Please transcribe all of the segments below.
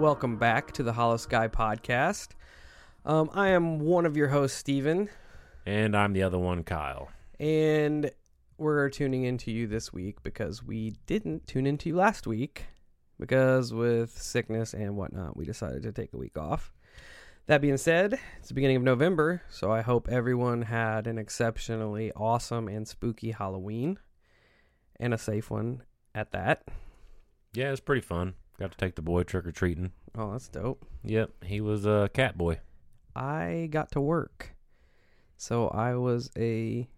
welcome back to the Hollow Sky Podcast. I am one of your hosts, Steven. And I'm the other one, Kyle. And we're tuning into you this week because we didn't tune into you last week because with sickness and whatnot, we decided to take a week off. That being said, it's the beginning of November, so I hope everyone had an exceptionally awesome and spooky Halloween and a safe one at that. Yeah, it was pretty fun. Got to take the boy trick-or-treating. Oh, that's dope. Yep, he was a cat boy. I got to work, so I was a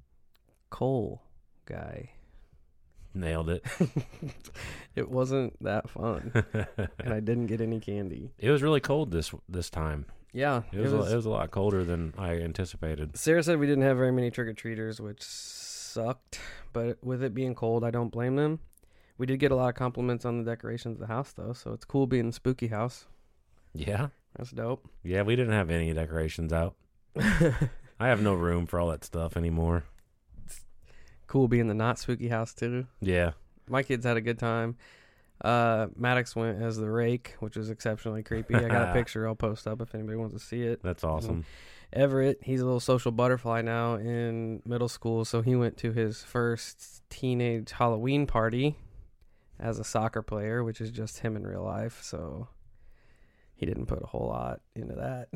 coal guy. Nailed it. It wasn't that fun, and I didn't get any candy. It was really cold this time. Yeah, It was a lot colder than I anticipated. Sarah said we didn't have very many trick-or-treaters, which sucked, but with it being cold, I don't blame them. We did get a lot of compliments on the decorations of the house, though, so it's cool being in the spooky house. Yeah? That's dope. Yeah, we didn't have any decorations out. I have no room for all that stuff anymore. Cool being the not spooky house, too. Yeah. My kids had a good time. Maddox went as the rake, which was exceptionally creepy. I got a picture I'll post up if anybody wants to see it. That's awesome. Everett, he's a little social butterfly now in middle school, so he went to his first teenage Halloween party as a soccer player, which is just him in real life, so he didn't put a whole lot into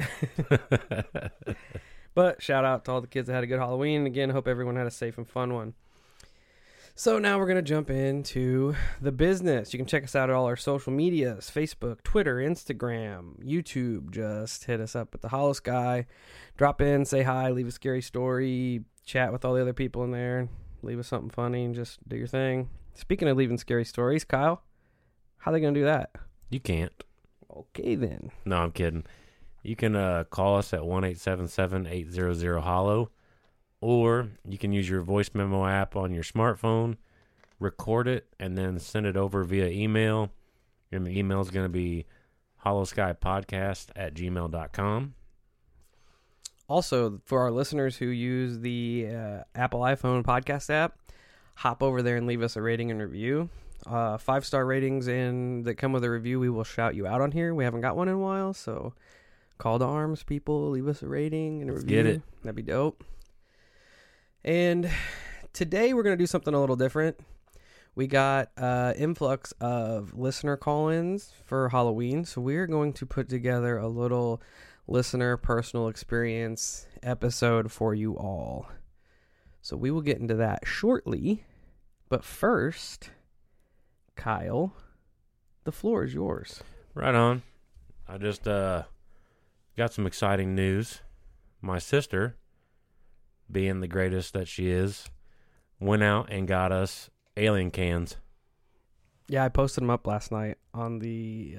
that. But shout out to all the kids that had a good Halloween. Again, hope everyone had a safe and fun one. So now we're going to jump into the business. You can check us out at all our social medias, Facebook, Twitter, Instagram, YouTube. Just hit us up at the Hollow Sky. Drop in, say hi, leave a scary story, chat with all the other people in there, leave us something funny, and just do your thing. Speaking of leaving scary stories, Kyle, how are they going to do that? You can't. Okay, then. No, I'm kidding. You can call us at 1-877-800-HOLLOW, or you can use your voice memo app on your smartphone, record it, and then send it over via email. And the email is going to be hollowskypodcast@gmail.com. Also, for our listeners who use the Apple iPhone podcast app, hop over there and leave us a rating and review. 5-star ratings that come with a review, we will shout you out on here. We haven't got one in a while, so call to arms, people. Leave us a rating and a review. Get it. That'd be dope. And today we're going to do something a little different. We got influx of listener call-ins for Halloween, so we're going to put together a little listener personal experience episode for you all. So we will get into that shortly. But first, Kyle, the floor is yours. Right on. I just got some exciting news. My sister, being the greatest that she is, went out and got us alien cans. Yeah, I posted them up last night on the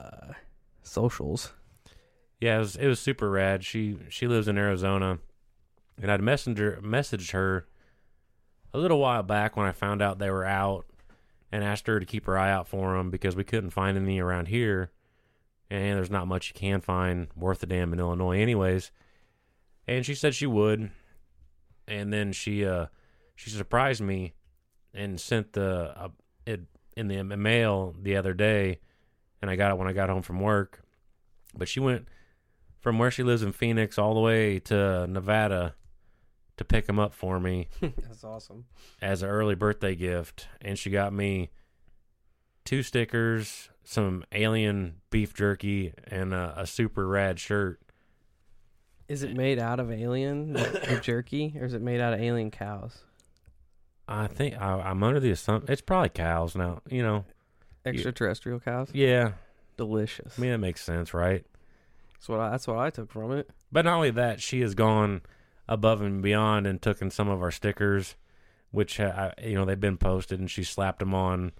socials. Yeah, it was super rad. She lives in Arizona, and I'd messaged her a little while back when I found out they were out, and asked her to keep her eye out for them because we couldn't find any around here, and there's not much you can find worth a damn in Illinois anyways. And she said she would, and then she surprised me and sent it in the mail the other day, and I got it when I got home from work. But she went from where she lives in Phoenix all the way to Nevada to pick them up for me. That's awesome. As an early birthday gift. And she got me 2 stickers, some alien beef jerky, and a super rad shirt. Is it made out of alien the jerky, or is it made out of alien cows? I think I'm under the assumption it's probably cows now, you know. Extraterrestrial cows? Yeah. Delicious. I mean, that makes sense, right? That's what I took from it. But not only that, she has gone above and beyond and taken some of our stickers, which they've been posted, and she slapped them on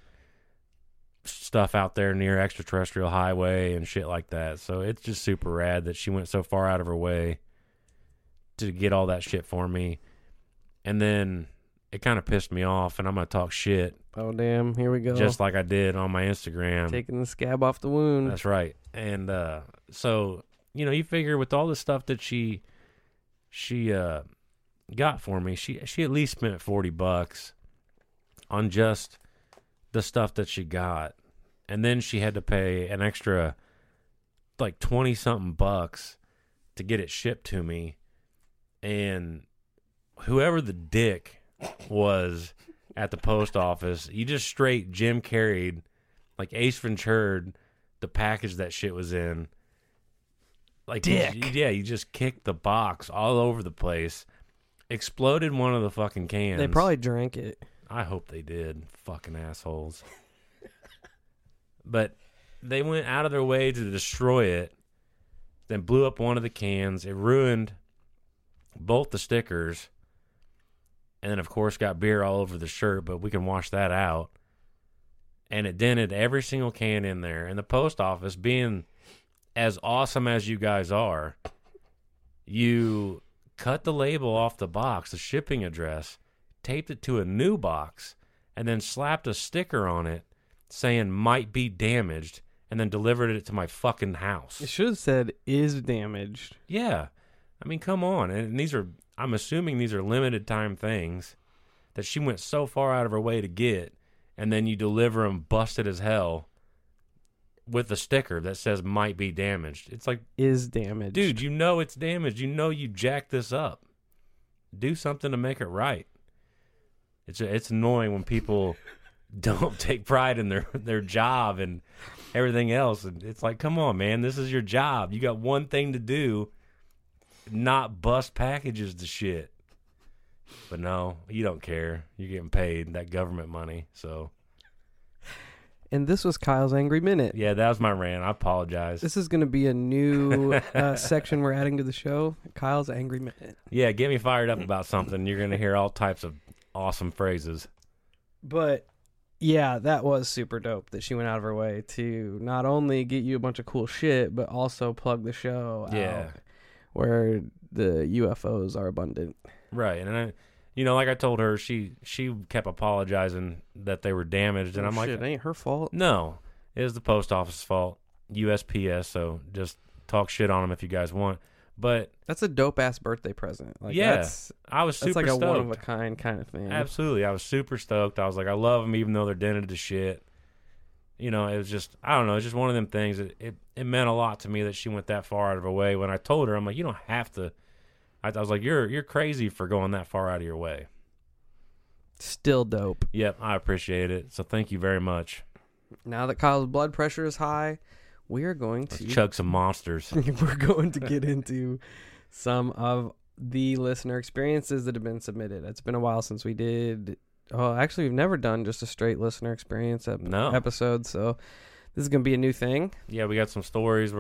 stuff out there near Extraterrestrial Highway and shit like that. So it's just super rad that she went so far out of her way to get all that shit for me. And then it kind of pissed me off, and I'm going to talk shit. Oh, damn. Here we go. Just like I did on my Instagram. Taking the scab off the wound. That's right. And so, you figure with all the stuff that she got for me, she at least spent $40 on just the stuff that she got. and then she had to pay an extra like 20 something bucks to get it shipped to me. And whoever the dick was at the post office, you just straight Jim Carrey'd, like Ace Ventura, the package that shit was in. Like, Dick. You just kicked the box all over the place. Exploded one of the fucking cans. They probably drank it. I hope they did. Fucking assholes. But they went out of their way to destroy it, then blew up one of the cans. It ruined both the stickers, and then, of course, got beer all over the shirt, but we can wash that out. And it dented every single can in there. And the post office, being as awesome as you guys are, you cut the label off the box, the shipping address, taped it to a new box, and then slapped a sticker on it saying might be damaged, and then delivered it to my fucking house. It should have said is damaged. Yeah. I mean, come on. And I'm assuming these are limited time things that she went so far out of her way to get, and then you deliver them busted as hell with a sticker that says might be damaged. It's like, Is damaged. dude, you know it's damaged. You know you jacked this up. Do something to make it right. It's annoying when people don't take pride in their job and everything else. And it's like, come on, man, this is your job. You got one thing to do, not bust packages to shit. But no, you don't care. You're getting paid that government money. So, And this was Kyle's Angry Minute. yeah, that was my rant. I apologize. This is going to be a new section we're adding to the show. Kyle's Angry Minute. Yeah, get me fired up about something. You're going to hear all types of awesome phrases. But yeah, that was super dope that she went out of her way to not only get you a bunch of cool shit, but also plug the show out where the UFOs are abundant. Right. And like I told her, she kept apologizing that they were damaged, and I'm like, shit, it ain't her fault. no, it is the post office's fault, USPS. So just talk shit on them if you guys want. But That's a dope ass birthday present. Like, yeah, that's I was super like a stoked. one of a kind of thing. Absolutely, I was super stoked. I was like, I love them even though they're dented to shit. It was just, I don't know, it's just one of them things that it meant a lot to me that she went that far out of her way. When I told her, I'm like, you don't have to. I was like, you're crazy for going that far out of your way. Still dope. Yep, I appreciate it. So thank you very much. Now that Kyle's blood pressure is high, we are going to Let's chug some monsters. we're going to get into some of the listener experiences that have been submitted. It's been a while since we did. Oh, actually, we've never done just a straight listener experience episode. So this is going to be a new thing. Yeah, we got some stories.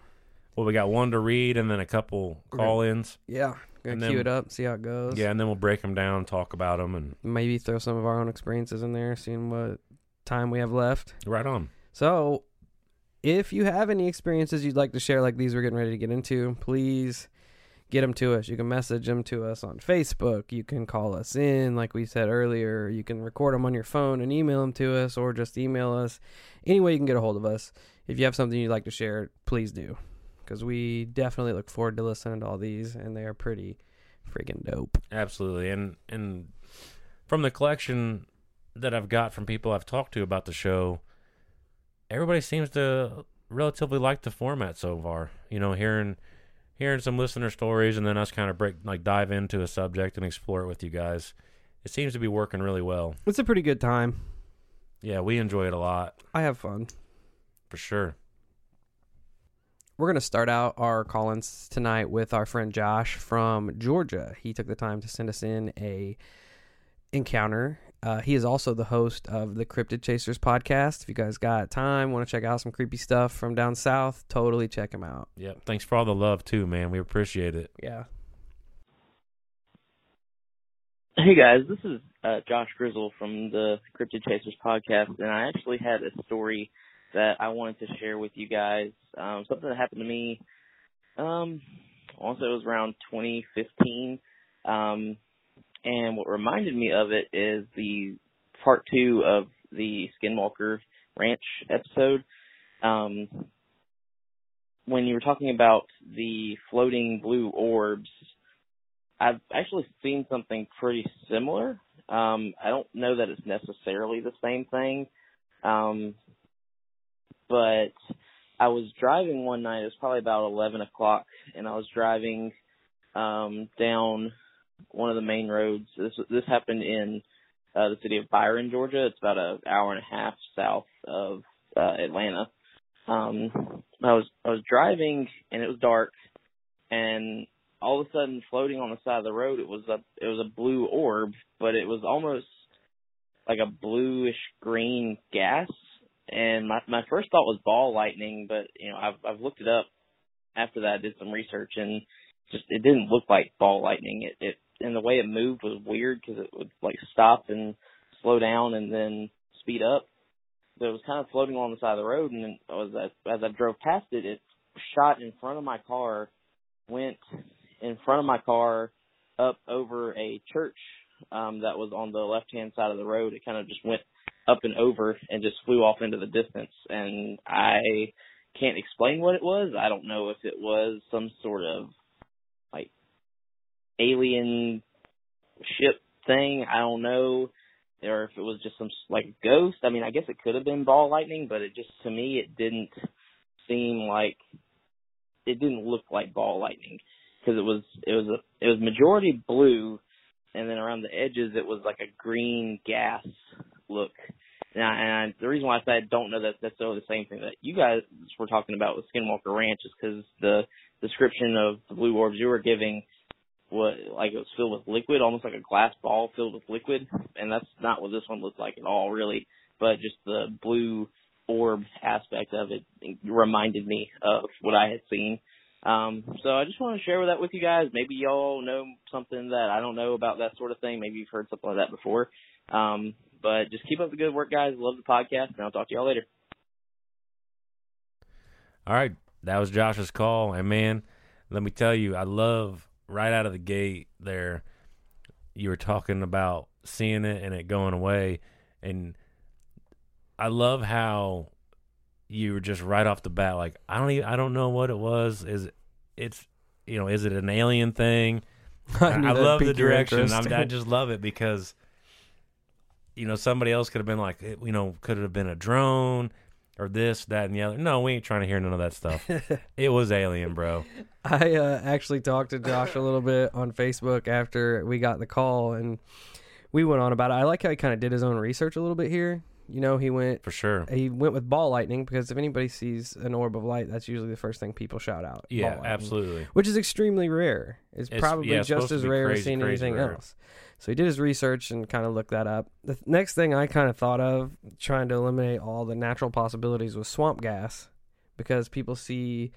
We got one to read and then a couple call-ins. Yeah, going to queue it up, see how it goes. Yeah, and then we'll break them down, talk about them, and maybe throw some of our own experiences in there, seeing what time we have left. right on. So if you have any experiences you'd like to share like these we're getting ready to get into, please get them to us. You can message them to us on Facebook. You can call us in, like we said earlier. You can record them on your phone and email them to us, or just email us. Any way you can get a hold of us. If you have something you'd like to share, please do, because we definitely look forward to listening to all these, and they are pretty freaking dope. Absolutely. And from the collection that I've got from people I've talked to about the show, everybody seems to relatively like the format so far. Hearing some listener stories and then us kind of dive into a subject and explore it with you guys. It seems to be working really well. It's a pretty good time. Yeah, we enjoy it a lot. I have fun. For sure. We're going to start out our call-ins tonight with our friend Josh from Georgia. He took the time to send us in a encounter. He is also the host of the Cryptid Chasers podcast. If you guys got time, want to check out some creepy stuff from down south, totally check him out. Yep. Thanks for all the love, too, man. We appreciate it. Yeah. Hey, guys. This is Josh Grizzle from the Cryptid Chasers podcast, and I actually had a story that I wanted to share with you guys. Something that happened to me, also it was around 2015. And what reminded me of it is the part 2 of the Skinwalker Ranch episode. When you were talking about the floating blue orbs, I've actually seen something pretty similar. I don't know that it's necessarily the same thing. but I was driving one night. It was probably about 11 o'clock, and I was driving down one of the main roads. This happened in the city of Byron, Georgia. It's about an hour and a half south of Atlanta. I was driving, and it was dark, and all of a sudden, floating on the side of the road, it was a blue orb, but it was almost like a bluish green gas. And my first thought was ball lightning, but I've looked it up after that. I did some research, and just it didn't look like ball lightning. It and the way it moved was weird because it would like stop and slow down and then speed up. So it was kind of floating along the side of the road, and as I drove past it, it shot in front of my car, went in front of my car up over a church that was on the left-hand side of the road. It kind of just went up and over and just flew off into the distance. And I can't explain what it was. I don't know if it was some sort of like alien ship thing. I don't know. Or if it was just some like ghost. I mean, I guess it could have been ball lightning, but it just, to me, it didn't look like ball lightning, because it was majority blue, and then around the edges it was like a green gas look. And the reason why I say I don't know that that's the same thing that you guys were talking about with Skinwalker Ranch is because the description of the blue orbs you were giving was like it was filled with liquid, almost like a glass ball filled with liquid, and that's not what this one looked like at all, really. But just the blue orb aspect of it reminded me of what I had seen. So I just want to share that with you guys. Maybe y'all know something that I don't know about that sort of thing. Maybe you've heard something like that before. But just keep up the good work, guys. Love the podcast, and I'll talk to y'all later. All right. That was Josh's call. And, man, let me tell you, I love right out of the gate there, you were talking about seeing it and it going away. And I love how you were just right off the bat like, I don't know what it was. Is it an alien thing? I love the direction. I just love it because, somebody else could have been like, could it have been a drone or this, that, and the other? No, we ain't trying to hear none of that stuff. It was alien, bro. I actually talked to Josh a little bit on Facebook after we got the call, and we went on about it. I like how he kind of did his own research a little bit here. He went for sure. He went with ball lightning because if anybody sees an orb of light, that's usually the first thing people shout out. Yeah, absolutely. Which is extremely rare. It's probably just as rare as seeing anything else. So he did his research and kind of looked that up. The next thing I kind of thought of, trying to eliminate all the natural possibilities, was swamp gas, because people see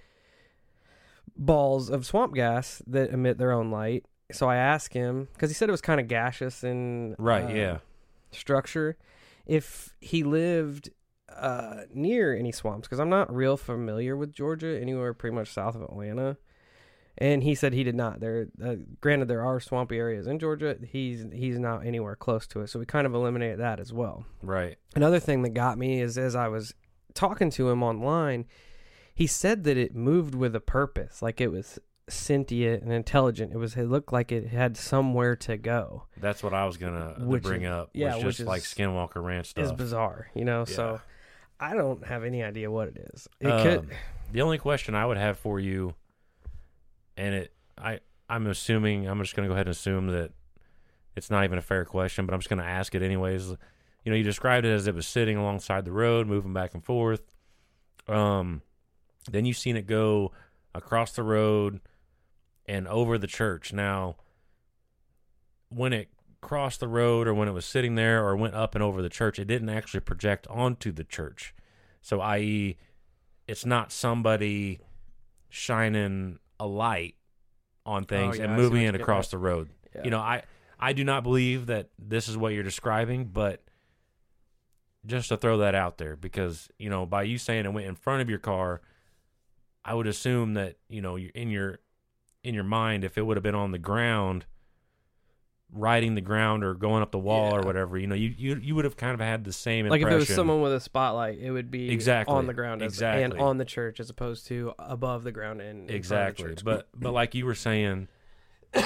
balls of swamp gas that emit their own light. So I asked him, because he said it was kind of gaseous in structure, if he lived near any swamps, because I'm not real familiar with Georgia, anywhere pretty much south of Atlanta. And he said he did not. Granted, there are swampy areas in Georgia. He's not anywhere close to it, so we kind of eliminated that as well. Right. Another thing that got me is, as I was talking to him online, he said that it moved with a purpose, like it was sentient and intelligent. It looked like it had somewhere to go. That's what I was gonna bring up. Yeah, was just like Skinwalker Ranch stuff. Is bizarre, Yeah. So I don't have any idea what it is. It the only question I would have for you, and I'm assuming, I'm just gonna go ahead and assume that it's not even a fair question, but I'm just gonna ask it anyways. You described it as it was sitting alongside the road, moving back and forth. Then you seen it go across the road and over the church. Now, when it crossed the road, or when it was sitting there, or went up and over the church, it didn't actually project onto the church. So, i.e., it's not somebody shining a light on things and moving it across the road. Yeah. I do not believe that this is what you're describing, but just to throw that out there, because, by you saying it went in front of your car, I would assume that, in your mind, if it would have been on the ground, riding the ground or going up the wall or whatever, you would have kind of had the same impression. Like if it was someone with a spotlight, it would be on the ground and on the church, as opposed to above the ground and exactly. In front of the church. But like you were saying,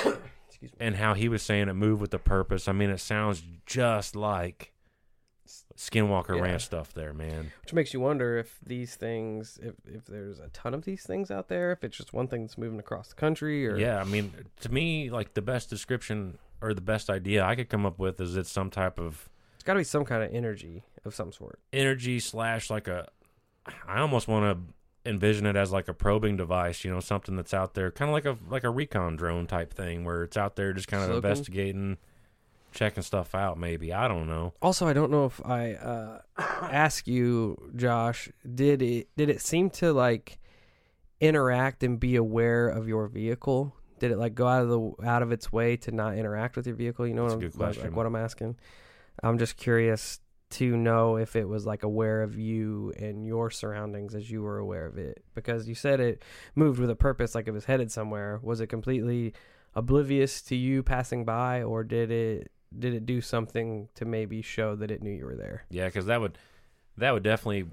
and how he was saying it moved with a purpose. I mean, it sounds just like Skinwalker Yeah. Ranch stuff there, man. Which makes you wonder if these things, if there's a ton of these things out there, if it's just one thing that's moving across the country, or Yeah, I mean, to me, like the best description or the best idea I could come up with is it's some type of it's got to be some kind of energy of some sort. energy / like a. I almost want to envision it as like a probing device, you know, something that's out there, kind of like a recon drone type thing, where it's out there just kind of Looking. investigating, checking stuff out. Maybe, I don't know. Also, I don't know if I ask you, Josh, did it seem to like interact and be aware of your vehicle? Did it like go out of its way to not interact with your vehicle? You know, That's what a I'm, good question. like what I'm asking. I'm just curious to know if it was like aware of you and your surroundings as you were aware of it, because you said it moved with a purpose, like it was headed somewhere. Was it completely oblivious to you passing by, or did it do something to maybe show that it knew you were there? Yeah, because that would definitely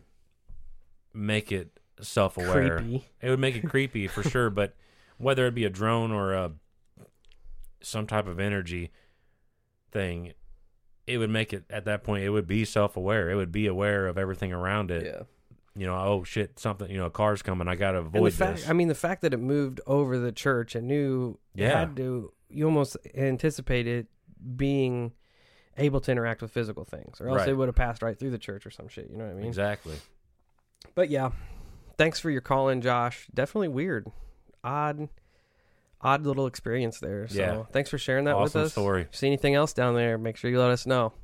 make it self-aware. Creepy. It would make it creepy for sure, but whether it be a drone or some type of energy thing, it would make it, at that point, it would be self-aware. It would be aware of everything around it. Yeah. You know, oh shit, something, you know, a car's coming, I gotta And avoid the fact, this. I mean, the fact that it moved over the church and knew it Yeah. had to, you almost anticipated being able to interact with physical things, or else Right. it would have passed right through the church or some shit. You know what I mean? Exactly. But yeah, thanks for your call in, Josh. Definitely weird, odd little experience there. So Yeah. thanks for sharing that with Awesome us. story. If you see anything else down there, make sure you let us know.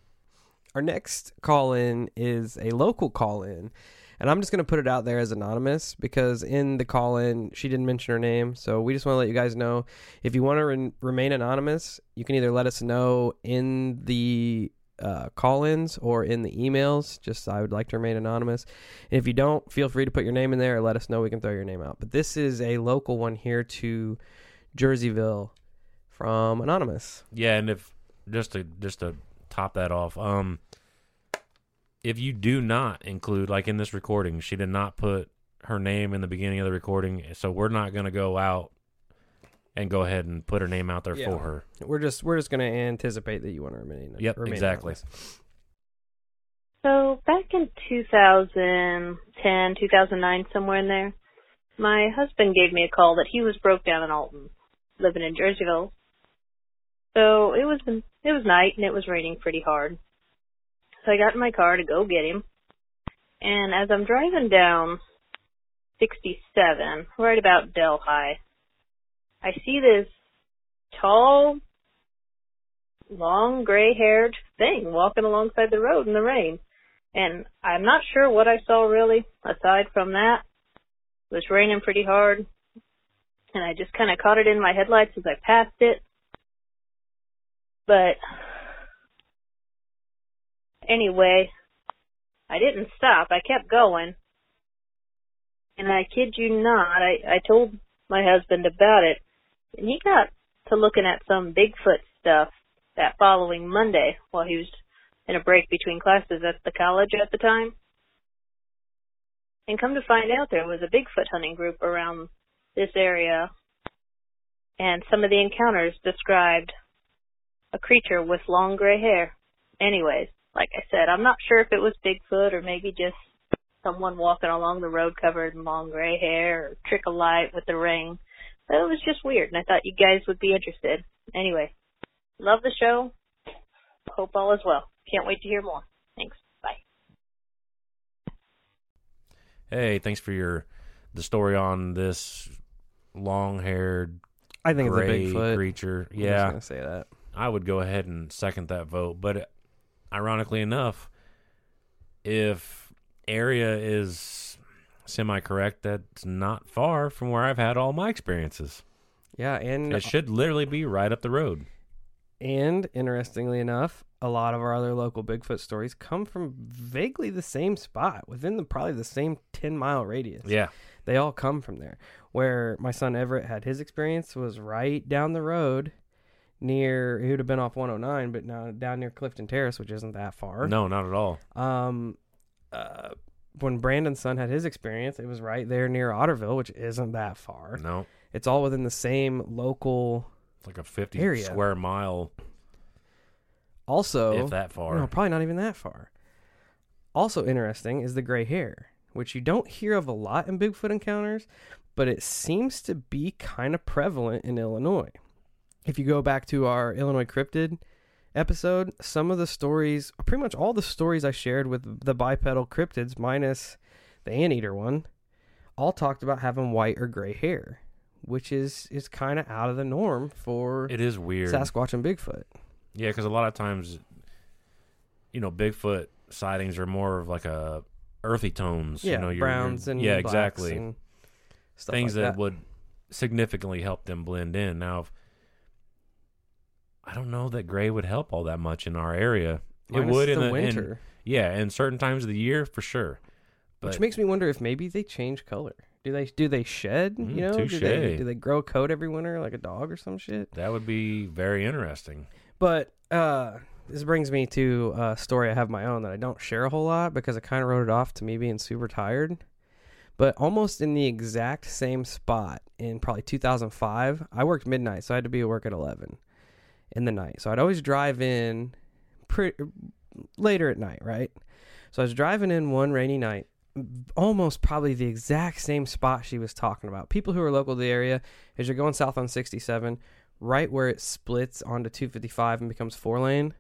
Our next call in is a local call in, and I'm just going to put it out there as anonymous because in the call in she didn't mention her name. So we just want to let you guys know, if you want to remain anonymous, you can either let us know in the call-ins or in the emails. Just, I would like to remain anonymous. And if you don't, feel free to put your name in there or let us know. We can throw your name out. But this is a local one here to Jerseyville from Anonymous. Yeah, and if just to top that off, if you do not include, like in this recording, she did not put her name in the beginning of the recording, so we're not going to go out and go ahead and put her name out there Yeah. for her. We're just going to anticipate that you want to remain. Yep, exactly. anonymous. So back in 2010, 2009, somewhere in there, my husband gave me a call that he was broke down in Alton, living in Jerseyville. So it was night and it was raining pretty hard. So I got in my car to go get him. And as I'm driving down 67, right about Delhi, I see this tall, long, gray-haired thing walking alongside the road in the rain. And I'm not sure what I saw really, aside from that. It was raining pretty hard, and I just kind of caught it in my headlights as I passed it. But anyway, I didn't stop. I kept going. And I kid you not, I told my husband about it, and he got to looking at some Bigfoot stuff that following Monday while he was in a break between classes at the college at the time. And come to find out, there was a Bigfoot hunting group around this area, and some of the encounters described a creature with long gray hair. Anyways, like I said, I'm not sure if it was Bigfoot or maybe just someone walking along the road covered in long gray hair or trick of light with a ring. But it was just weird, and I thought you guys would be interested. Anyway, love the show. Hope all is well. Can't wait to hear more. Thanks. Bye. Hey, thanks for the story on this long-haired I think gray it's a Bigfoot. creature. I'm just Yeah, going to say that. I would go ahead and second that vote. But ironically enough, if area is semi-correct, that's not far from where I've had all my experiences. Yeah, and It should literally be right up the road. And interestingly enough, a lot of our other local Bigfoot stories come from vaguely the same spot within probably the same 10-mile radius. Yeah. They all come from there. Where my son Everett had his experience was right down the road near, he would have been off 109, but now down near Clifton Terrace, which isn't that far. No, not at all. When Brandon's son had his experience, it was right there near Otterville, which isn't that far. No. It's all within the same local It's like a 50 area. square mile, Also, if that far. no, probably not even that far. Also interesting is the gray hair, which you don't hear of a lot in Bigfoot encounters, but it seems to be kind of prevalent in Illinois. If you go back to our Illinois cryptid episode, some of the stories, pretty much all the stories I shared with the bipedal cryptids, minus the anteater one, all talked about having white or gray hair, which is kind of out of the norm for It is weird. Sasquatch and Bigfoot. Yeah, because a lot of times, Bigfoot sightings are more of like a earthy tones. Yeah, browns and blacks exactly. and stuff Things like that would significantly help them blend in. Now, I don't know that gray would help all that much in our area. Minus it would the in winter. in certain times of the year for sure. But Which makes me wonder if maybe they change color. Do they shed? touche. Do they grow a coat every winter like a dog or some shit? that would be very interesting. But this brings me to a story I have my own that I don't share a whole lot because I kind of wrote it off to me being super tired. But almost in the exact same spot in probably 2005, I worked midnight, so I had to be at work at 11 in the night. So I'd always drive in later at night, right? So I was driving in one rainy night, almost probably the exact same spot she was talking about. People who are local to the area, as you're going south on 67, right where it splits onto 255 and becomes 4-lane.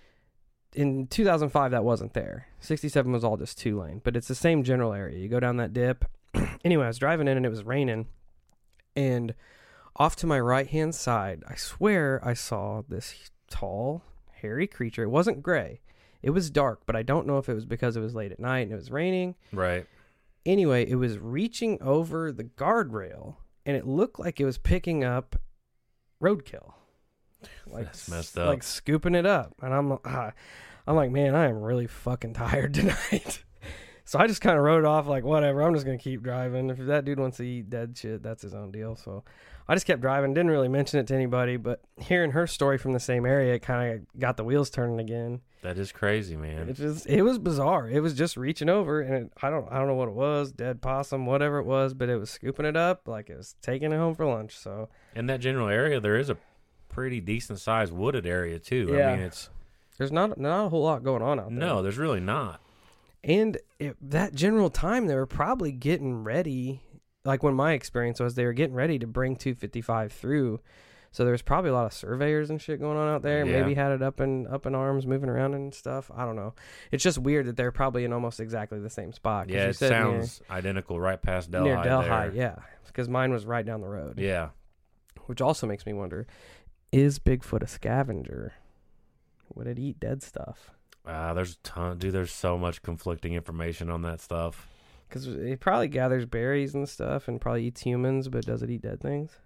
In 2005, that wasn't there. 67 was all just 2-lane, but it's the same general area. You go down that dip. Anyway, I was driving in and it was raining, and off to my right-hand side, I swear I saw this tall, hairy creature. It wasn't gray. It was dark, but I don't know if it was because it was late at night and it was raining. Right. Anyway, it was reaching over the guardrail, and it looked like it was picking up roadkill. That's messed up. Like scooping it up. And I'm like, man, I am really fucking tired tonight. So I just kind of wrote it off like, whatever, I'm just going to keep driving. If that dude wants to eat dead shit, that's his own deal. So I just kept driving, didn't really mention it to anybody, but hearing her story from the same area, it kind of got the wheels turning again. That is crazy, man. It was bizarre. It was just reaching over, and I don't know what it was, dead possum, whatever it was, but it was scooping it up like it was taking it home for lunch. So in that general area, there is a pretty decent sized wooded area too. Yeah. I mean, there's not a whole lot going on out there. No, there's really not. And that general time, they were probably getting ready. Like when my experience was, they were getting ready to bring 255 through. So there was probably a lot of surveyors and shit going on out there. Yeah. Maybe had it up in arms, moving around and stuff. I don't know. It's just weird that they're probably in almost exactly the same spot. 'Cause Yeah, you it said sounds identical right past Delhi. near Delhi, yeah. Because mine was right down the road. Yeah. Which also makes me wonder, is Bigfoot a scavenger? Would it eat dead stuff? There's a ton. Dude, there's so much conflicting information on that stuff. Because it probably gathers berries and stuff and probably eats humans, but does it eat dead things?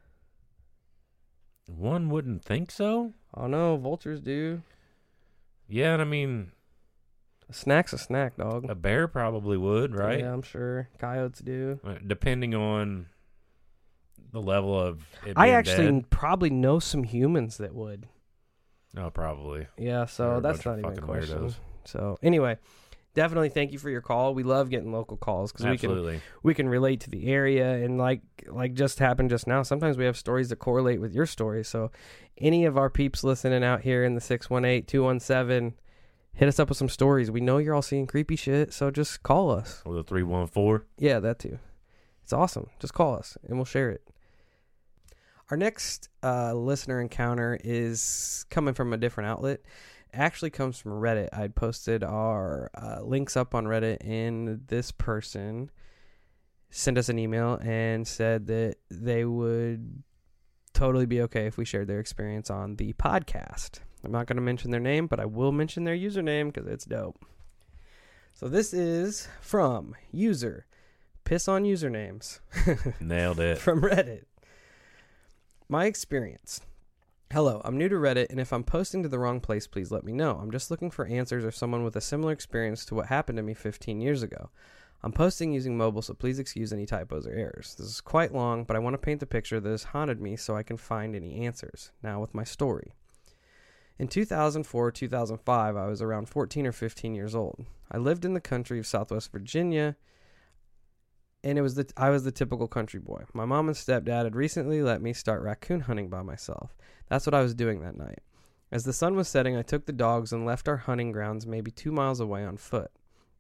One wouldn't think so. Oh no, vultures do. Yeah, and I mean, A snack's a snack, dog. a bear probably would, right? Yeah, I'm sure. Coyotes do. Depending on the level of it I being actually dead. probably know some humans that would. Oh, probably. Yeah, so They're a that's bunch not of even a fucking question. weirdos. So anyway, definitely thank you for your call. We love getting local calls because Absolutely. we can relate to the area, and like just happened just now, sometimes we have stories that correlate with your story. So any of our peeps listening out here in the 618-217, hit us up with some stories. We know you're all seeing creepy shit, so just call us. With a 314. Yeah, that too. It's awesome. Just call us and we'll share it. Our next listener encounter is coming from a different outlet. It actually comes from Reddit. I'd posted our links up on Reddit, and this person sent us an email and said that they would totally be okay if we shared their experience on the podcast. I'm not going to mention their name, but I will mention their username because it's dope. So this is from user Piss on Usernames. Nailed it. From Reddit. My experience. Hello, I'm new to Reddit, and if I'm posting to the wrong place, please let me know. I'm just looking for answers or someone with a similar experience to what happened to me 15 years ago. I'm posting using mobile, so please excuse any typos or errors. This is quite long, but I want to paint the picture that has haunted me so I can find any answers. Now with my story. In 2004-2005, I was around 14 or 15 years old. I lived in the country of Southwest Virginia, and I was the typical country boy. My mom and stepdad had recently let me start raccoon hunting by myself. That's what I was doing that night. As the sun was setting, I took the dogs and left our hunting grounds maybe 2 miles away on foot.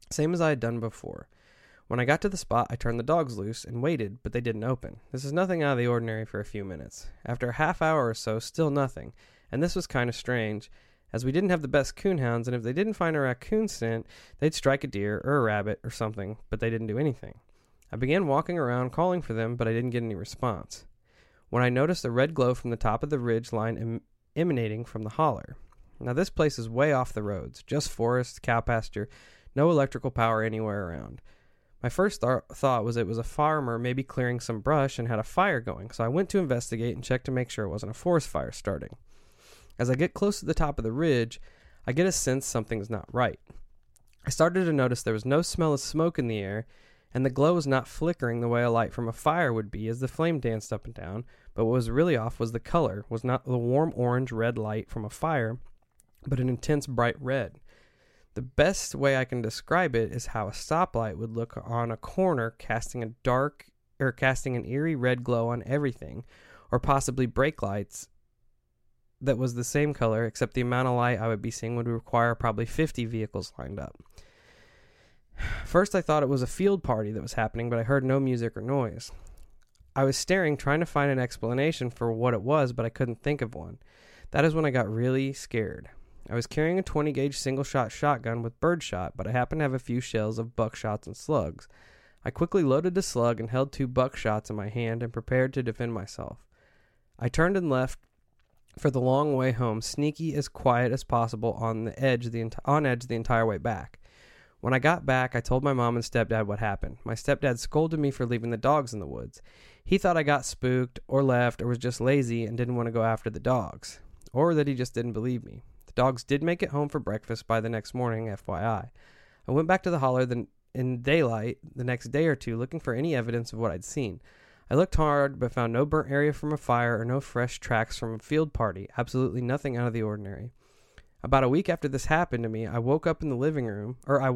same as I had done before. When I got to the spot, I turned the dogs loose and waited, but they didn't open. This is nothing out of the ordinary for a few minutes. After a half hour or so, still nothing, and this was kind of strange, as we didn't have the best coonhounds, and if they didn't find a raccoon scent, they'd strike a deer or a rabbit or something, but they didn't do anything. I began walking around calling for them, but I didn't get any response. When I noticed a red glow from the top of the ridge line emanating from the holler. Now this place is way off the roads, just forest, cow pasture, no electrical power anywhere around. My first thought was it was a farmer maybe clearing some brush and had a fire going, so I went to investigate and check to make sure it wasn't a forest fire starting. As I get close to the top of the ridge, I get a sense something's not right. I started to notice there was no smell of smoke in the air, and the glow was not flickering the way a light from a fire would be as the flame danced up and down, but what was really off was the color, was not the warm orange-red light from a fire, but an intense bright red. The best way I can describe it is how a stoplight would look on a corner, casting an eerie red glow on everything, or possibly brake lights that was the same color, except the amount of light I would be seeing would require probably 50 vehicles lined up. First I thought it was a field party that was happening, but I heard no music or noise. I was staring, trying to find an explanation for what it was, but I couldn't think of one. That is when I got really scared. I was carrying a 20-gauge single-shot shotgun with birdshot, but I happened to have a few shells of buckshots and slugs. I quickly loaded the slug and held 2 buckshots in my hand and prepared to defend myself. I turned and left for the long way home, sneaky as quiet as possible on edge the entire way back. When I got back, I told my mom and stepdad what happened. My stepdad scolded me for leaving the dogs in the woods. He thought I got spooked or left or was just lazy and didn't want to go after the dogs, or that he just didn't believe me. The dogs did make it home for breakfast by the next morning, FYI. I went back to the holler in daylight the next day or two looking for any evidence of what I'd seen. I looked hard, but found no burnt area from a fire or no fresh tracks from a field party. Absolutely nothing out of the ordinary. About a week after this happened to me, I walked into the living room,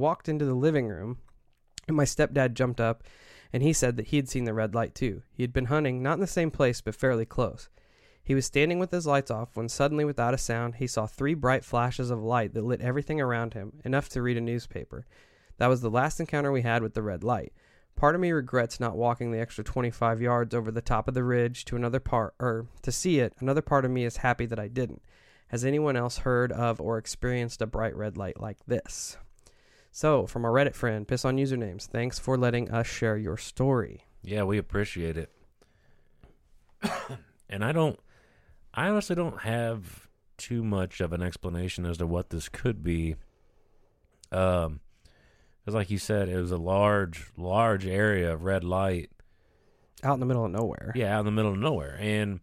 and my stepdad jumped up, and he said that he had seen the red light too. He had been hunting, not in the same place, but fairly close. He was standing with his lights off when suddenly, without a sound, he saw 3 bright flashes of light that lit everything around him, enough to read a newspaper. That was the last encounter we had with the red light. Part of me regrets not walking the extra 25 yards over the top of the ridge to see it. Another part of me is happy that I didn't. Has anyone else heard of or experienced a bright red light like this? So, from our Reddit friend, Piss on Usernames, thanks for letting us share your story. Yeah, we appreciate it. And I honestly don't have too much of an explanation as to what this could be. Because like you said, it was a large area of red light. Out in the middle of nowhere. Yeah, out in the middle of nowhere. And,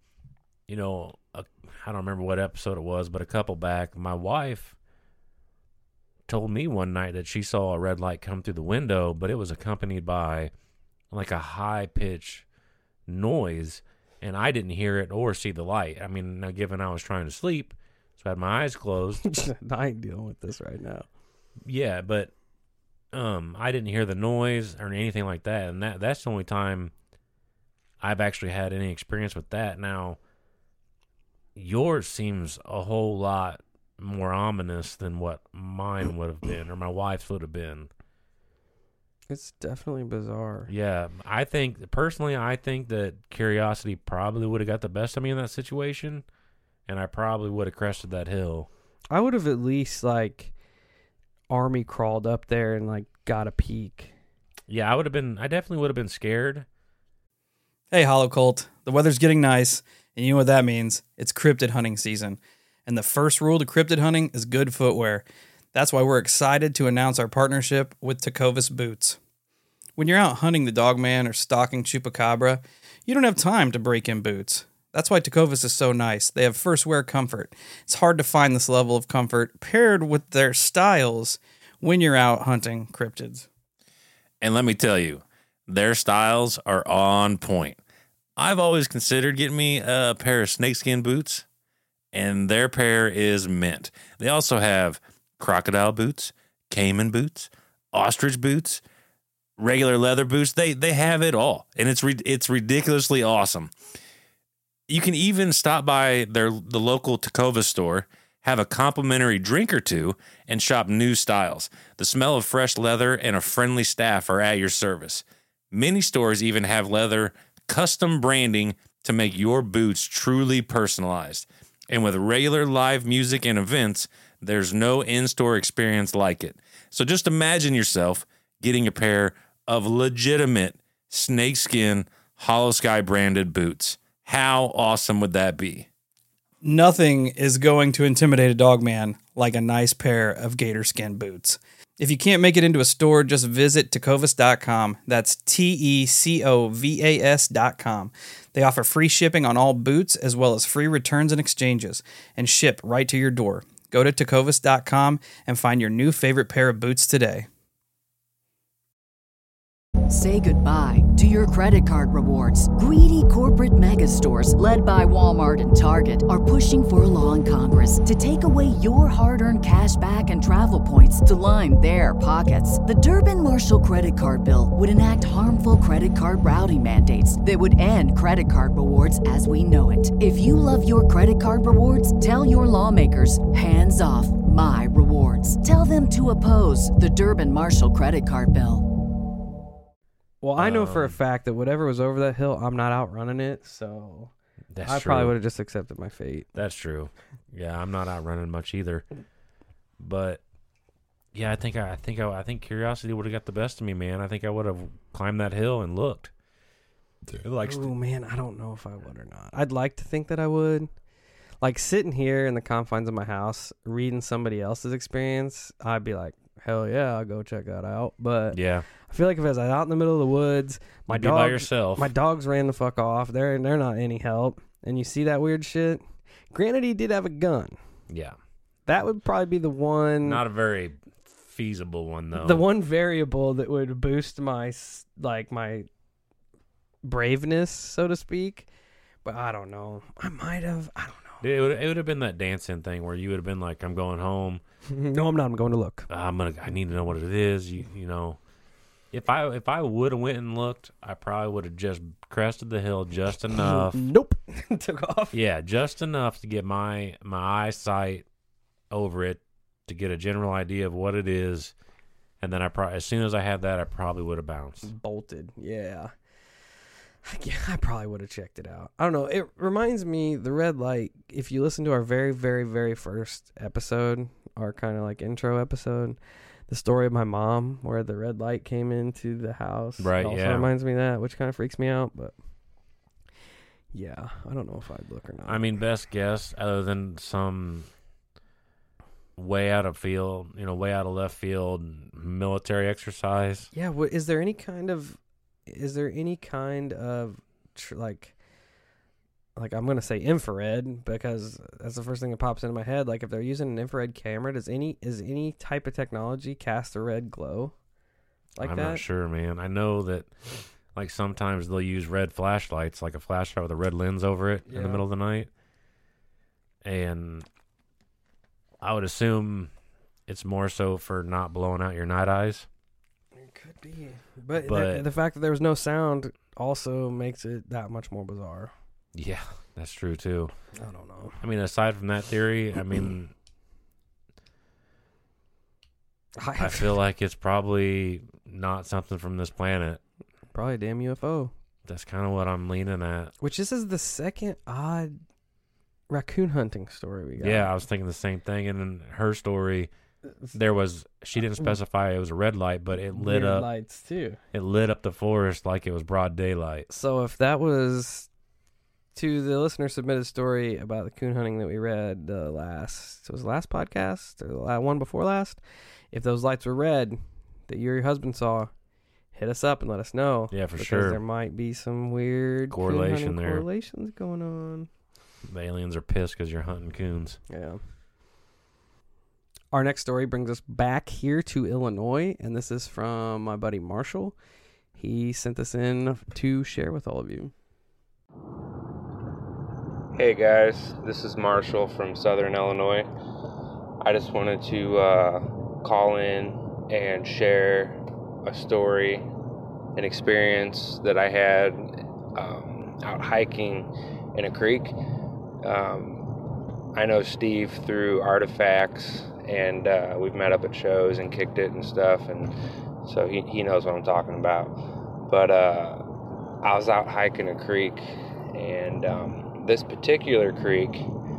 I don't remember what episode it was, but a couple back, my wife told me one night that she saw a red light come through the window, but it was accompanied by like a high-pitched noise, and I didn't hear it or see the light. I mean, now given I was trying to sleep, so I had my eyes closed. I ain't dealing with this right now. Yeah, but I didn't hear the noise or anything like that, and that's the only time I've actually had any experience with that. Now, yours seems a whole lot more ominous than what mine would have been or my wife's would have been. It's definitely bizarre. Yeah, I think that curiosity probably would have got the best of me in that situation, and I probably would have crested that hill. I would have at least, army crawled up there and, got a peek. Yeah, I definitely would have been scared. Hey, Hollow Cult. The weather's getting nice, and you know what that means. It's cryptid hunting season. And the first rule to cryptid hunting is good footwear. That's why we're excited to announce our partnership with Tecovas Boots. When you're out hunting the Dogman or stalking Chupacabra, you don't have time to break in boots. That's why Tecovas is so nice. They have first wear comfort. It's hard to find this level of comfort paired with their styles when you're out hunting cryptids. And let me tell you, their styles are on point. I've always considered getting me a pair of snakeskin boots, and their pair is mint. They also have crocodile boots, caiman boots, ostrich boots, regular leather boots. They have it all, and it's ridiculously awesome. You can even stop by the local Tecovas store, have a complimentary drink or two, and shop new styles. The smell of fresh leather and a friendly staff are at your service. Many stores even have leather custom branding to make your boots truly personalized. And with regular live music and events, there's no in-store experience like it. So just imagine yourself getting a pair of legitimate snakeskin Hollow Sky branded boots. How awesome would that be? Nothing is going to intimidate a dog man like a nice pair of gator skin boots. If you can't make it into a store, just visit tecovas.com. That's TECOVAS.com. They offer free shipping on all boots as well as free returns and exchanges and ship right to your door. Go to tecovas.com and find your new favorite pair of boots today. Say goodbye to your credit card rewards. Greedy corporate mega stores, led by Walmart and Target, are pushing for a law in Congress to take away your hard-earned cash back and travel points to line their pockets. The Durbin-Marshall credit card bill would enact harmful credit card routing mandates that would end credit card rewards as we know it. If you love your credit card rewards, tell your lawmakers, hands off my rewards. Tell them to oppose the Durbin-Marshall credit card bill. Well, I know for a fact that whatever was over that hill, I'm not outrunning it, so I probably would have just accepted my fate. That's true. Yeah, I'm not outrunning much either. But yeah, I think curiosity would have got the best of me, man. I think I would have climbed that hill and looked. Oh man, I don't know if I would or not. I'd like to think that I would. Like sitting here in the confines of my house, reading somebody else's experience, I'd be like, hell yeah, I'll go check that out. But yeah, I feel like if I was out in the middle of the woods, my dog by yourself. My dogs ran the fuck off. They're not any help. And you see that weird shit. Granted, he did have a gun. Yeah, that would probably be the one. Not a very feasible one though. The one variable that would boost my braveness, so to speak. But I don't know. I might have. I don't know. It would have been that dancing thing where you would have been like, I'm going home. No, I'm not. I'm going to look. I need to know what it is. You know, if I would have went and looked, I probably would have just crested the hill just enough. Nope. Took off. Yeah, just enough to get my eyesight over it to get a general idea of what it is, and then as soon as I had that, I probably would have bounced. Bolted. Yeah. I probably would have checked it out. I don't know. It reminds me, the red light, if you listen to our very, very, very first episode, our kind of like intro episode, the story of my mom, where the red light came into the house. Right, also reminds me of that, which kind of freaks me out. But yeah, I don't know if I'd look or not. I mean, best guess, other than some way out of left field military exercise. Yeah, is there any kind of like I'm going to say infrared because that's the first thing that pops into my head. Like if they're using an infrared camera, is any type of technology cast a red glow like I'm that? not sure, man. I know that like sometimes they'll use red flashlights, like a flashlight with a red lens over it in the middle of the night. And I would assume it's more so for not blowing out your night eyes. Could be, but the fact that there was no sound also makes it that much more bizarre. Yeah, that's true too. I don't know. I mean, aside from that theory, I mean, I feel like it's probably not something from this planet. Probably a damn UFO. That's kind of what I'm leaning at. Which this is the second odd raccoon hunting story we got. Yeah, I was thinking the same thing. And in her story, she didn't specify it was a red light, but it lit up lights too. It lit up the forest like it was broad daylight. So if that was to the listener submitted story about the coon hunting that we read the last podcast or the one before last, if those lights were red that your husband saw, hit us up and let us know. Yeah, for because sure. There might be some weird correlations going on. The aliens are pissed because you're hunting coons. Yeah. Our next story brings us back here to Illinois, and this is from my buddy Marshall. He sent this in to share with all of you. Hey guys, this is Marshall from Southern Illinois. I just wanted to call in and share a story, an experience that I had out hiking in a creek. I know Steve through Artifacts, and we've met up at shows and kicked it and stuff, and so he knows what I'm talking about. But I was out hiking a creek, and this particular creek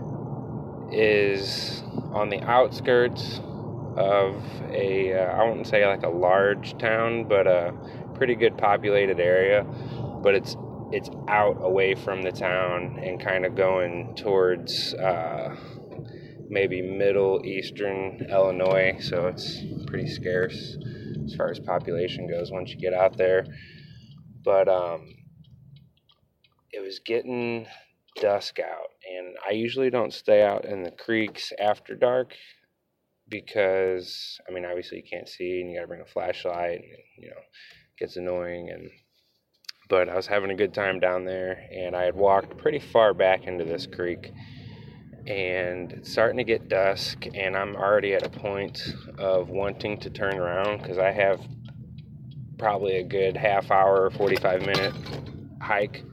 is on the outskirts of I wouldn't say like a large town, but a pretty good populated area. But it's out away from the town and kind of going towards maybe middle eastern Illinois, so it's pretty scarce as far as population goes once you get out there. But it was getting dusk out, and I usually don't stay out in the creeks after dark because, I mean, obviously you can't see and you gotta bring a flashlight, and it gets annoying. But I was having a good time down there, and I had walked pretty far back into this creek, and it's starting to get dusk, and I'm already at a point of wanting to turn around because I have probably a good half hour, 45-minute hike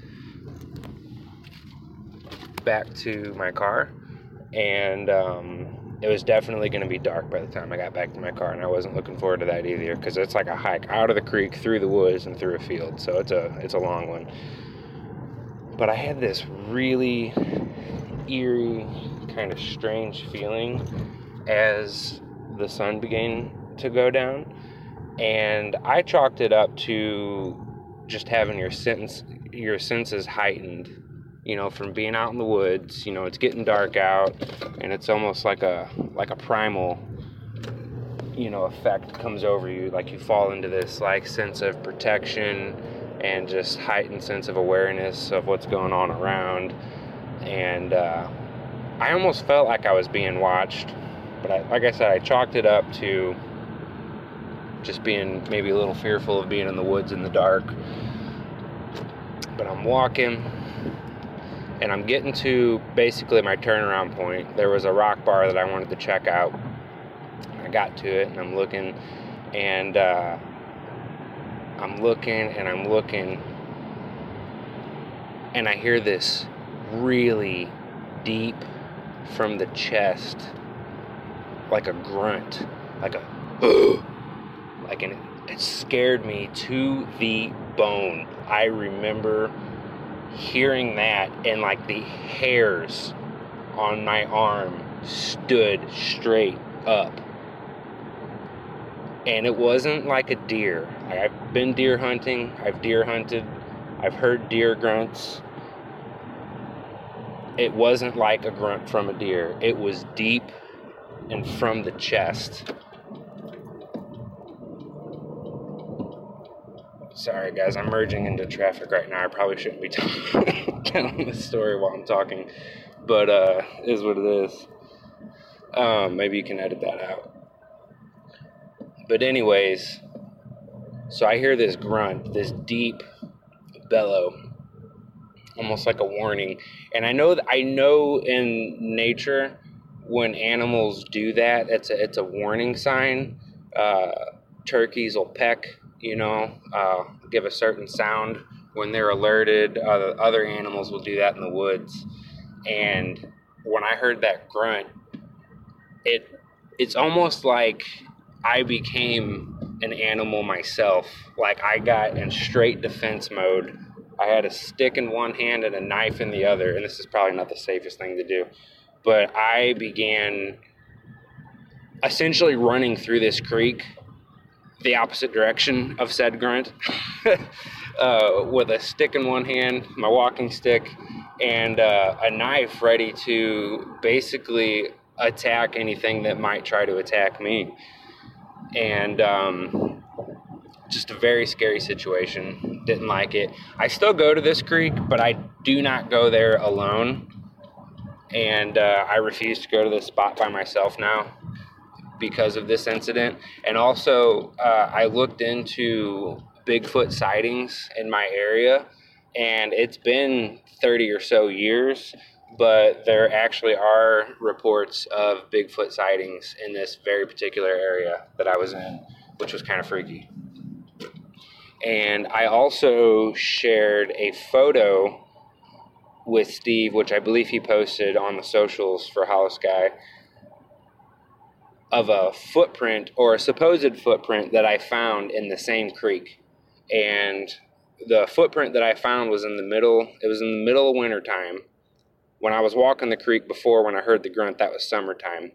back to my car, and it was definitely going to be dark by the time I got back to my car, and I wasn't looking forward to that either because it's like a hike out of the creek, through the woods, and through a field, so it's a long one. But I had this really eerie, kind of strange feeling as the sun began to go down, and I chalked it up to just having your senses heightened, from being out in the woods. It's getting dark out, and it's almost like a primal, effect comes over you, like you fall into this like sense of protection and just heightened sense of awareness of what's going on around. And I almost felt like I was being watched, but like I said, I chalked it up to just being maybe a little fearful of being in the woods in the dark. But I'm walking, and I'm getting to basically my turnaround point. There was a rock bar that I wanted to check out. I got to it, and I'm looking, and I'm looking, and I hear this really deep from the chest, like a grunt, like a and it scared me to the bone. I remember hearing that, and like the hairs on my arm stood straight up. And it wasn't like a deer. I've been deer hunting, I've deer hunted, I've heard deer grunts. It wasn't like a grunt from a deer. It was deep and from the chest. Sorry guys, I'm merging into traffic right now. I probably shouldn't be telling this story while I'm talking, but it is what it is. Maybe you can edit that out. But anyways, so I hear this grunt, this deep bellow, almost like a warning. And I know in nature when animals do that, it's a warning sign. Turkeys will peck, give a certain sound when they're alerted. Other animals will do that in the woods. And when I heard that grunt, it's almost like I became an animal myself. Like I got in straight defense mode. I had a stick in one hand and a knife in the other, and this is probably not the safest thing to do, but I began essentially running through this creek the opposite direction of said grunt with a stick in one hand, my walking stick, and a knife ready to basically attack anything that might try to attack me. And just a very scary situation. Didn't like it. I still go to this creek, but I do not go there alone. And I refuse to go to this spot by myself now because of this incident. And also, I looked into Bigfoot sightings in my area, and it's been 30 or so years, but there actually are reports of Bigfoot sightings in this very particular area that I was in, which was kind of freaky. And I also shared a photo with Steve, which I believe he posted on the socials for Hollow Sky, of a footprint or a supposed footprint that I found in the same creek. And the footprint that I found was in the middle of wintertime. When I was walking the creek before, when I heard the grunt, that was summertime.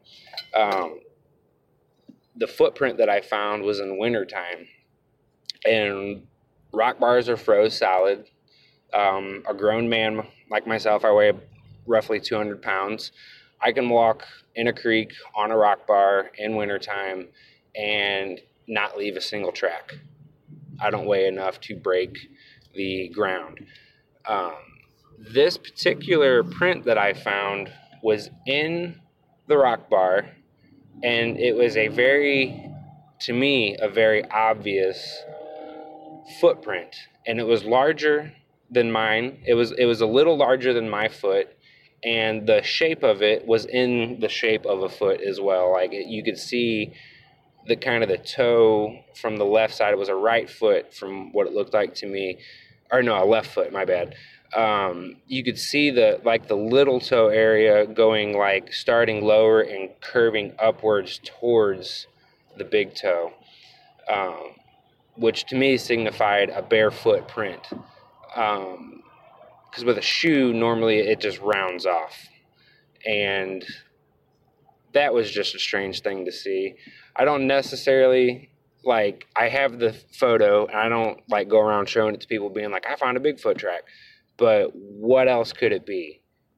The footprint that I found was in wintertime. And rock bars are froze solid. A grown man like myself, I weigh roughly 200 pounds. I can walk in a creek on a rock bar in wintertime and not leave a single track. I don't weigh enough to break the ground. This particular print that I found was in the rock bar, and it was to me, a very obvious footprint, and it was larger than mine. It was a little larger than my foot, and the shape of it was in the shape of a foot as well. Like you could see the kind of the toe from the left side. It was a right foot from what it looked like to me, or no, a left foot. My bad. You could see the little toe area going starting lower and curving upwards towards the big toe, which to me signified a barefoot print. Because with a shoe, normally it just rounds off. And that was just a strange thing to see. I don't necessarily, I have the photo, and I don't, go around showing it to people being like, I found a Bigfoot track. But what else could it be?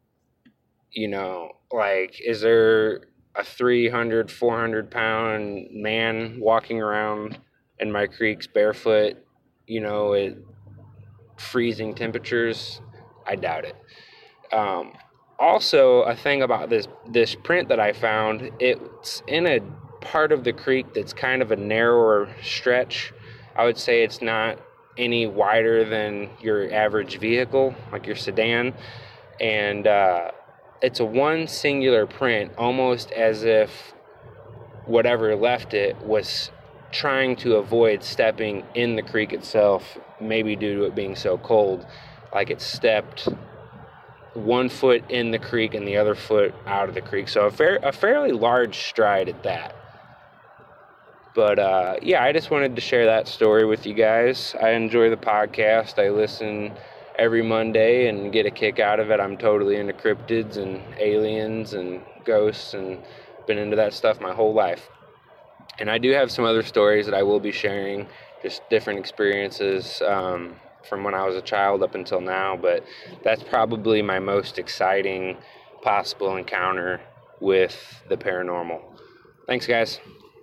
Is there a 300, 400-pound man walking around in my creeks barefoot, at freezing temperatures? I doubt it. Also, a thing about this print that I found, it's in a part of the creek that's kind of a narrower stretch. I would say it's not any wider than your average vehicle, like your sedan. And it's a one singular print, almost as if whatever left it was trying to avoid stepping in the creek itself, maybe due to it being so cold. Like it stepped one foot in the creek and the other foot out of the creek. So a fairly large stride at that. But I just wanted to share that story with you guys. I enjoy the podcast. I listen every Monday and get a kick out of it. I'm totally into cryptids and aliens and ghosts and been into that stuff my whole life. And I do have some other stories that I will be sharing, just different experiences from when I was a child up until now, but that's probably my most exciting possible encounter with the paranormal. Thanks, guys.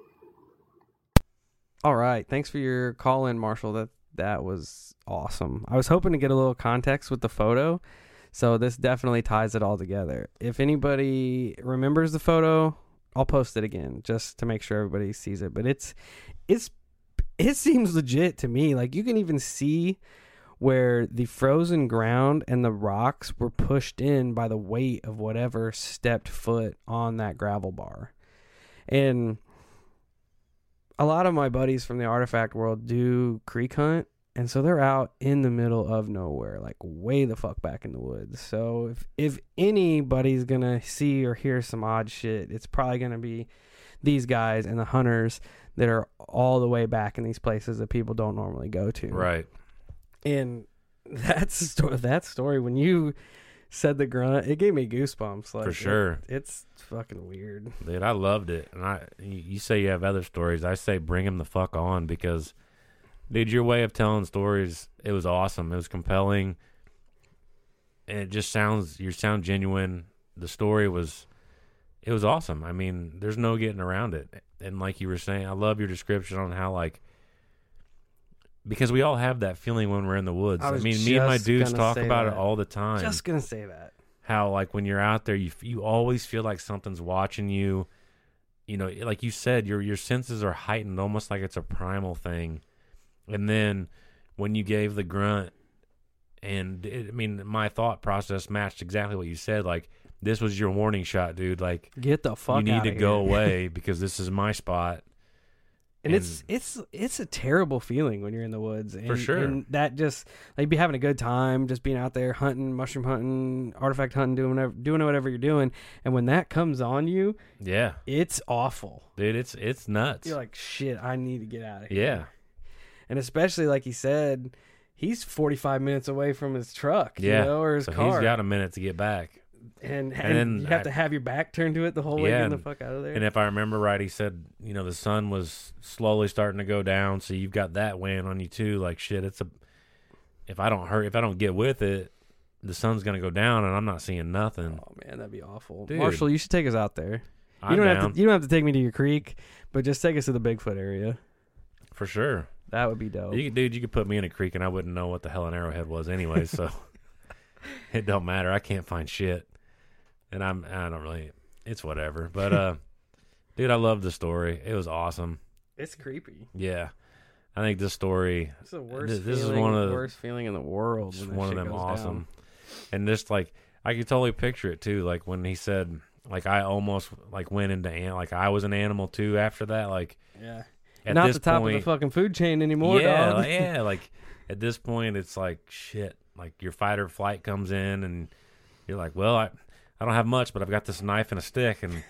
All right. Thanks for your call in, Marshall. That was awesome. I was hoping to get a little context with the photo, so this definitely ties it all together. If anybody remembers the photo, I'll post it again just to make sure everybody sees it. But it seems legit to me. Like you can even see where the frozen ground and the rocks were pushed in by the weight of whatever stepped foot on that gravel bar. And a lot of my buddies from the artifact world do creek hunt, and so they're out in the middle of nowhere, like way the fuck back in the woods. So if anybody's gonna see or hear some odd shit, it's probably gonna be these guys and the hunters that are all the way back in these places that people don't normally go to. Right. And that story, when you said the grunt, it gave me goosebumps. Like, for sure. It's fucking weird. Dude, I loved it. And you say you have other stories. I say bring them the fuck on because, dude, your way of telling stories, it was awesome. It was compelling. And it just you sound genuine. The story was awesome. I mean, there's no getting around it. And like you were saying, I love your description on how, because we all have that feeling when we're in the woods. I mean, me and my dudes talk about it all the time. Just gonna say that. How, when you're out there, you always feel like something's watching you. Like you said, your senses are heightened, almost like it's a primal thing. And then when you gave the grunt, and my thought process matched exactly what you said. Like, this was your warning shot, dude. Like, get the fuck out of here. You need to go away because this is my spot. And it's a terrible feeling when you're in the woods. And, For sure. And that just, like, be having a good time, just being out there hunting, mushroom hunting, artifact hunting, doing whatever you're doing. And when that comes on you, Yeah. it's awful. Dude, it's nuts. You're like, shit, I need to get out of here. Yeah. And especially, like he said, he's 45 minutes away from his truck, Yeah. you know, or his so car. he's got a minute to get back. And then you have to have your back turned to it the whole way, Yeah, getting the fuck out of there. And if I remember right, he said, you know, the sun was slowly starting to go down, so you've got that weighing on you too. Like, shit, if I don't get with it, the sun's gonna go down, and I'm not seeing nothing. Oh man, that'd be awful. Dude. Marshall, you should take us out there. I'm down. You don't have to take me to your creek, but just take us to the Bigfoot area. For sure. That would be dope. You could put me in a creek, and I wouldn't know what the hell an arrowhead was anyway. So it don't matter. I can't find shit, and I don't really. It's whatever. But dude, I love the story. It was awesome. It's creepy. Yeah, I think this story. It's the worst. This feeling, is one of the worst feeling in the world. Just when that one of shit them goes awesome. down. And just like I could totally picture it too. Like when he said, like I almost like went into like I was an animal too after that. Like Yeah. at Not this the top point, of the fucking food chain anymore, yeah, dog. yeah. Like at this point, it's like shit. Like your fight or flight comes in, and you're like, well, I don't have much, but I've got this knife and a stick, and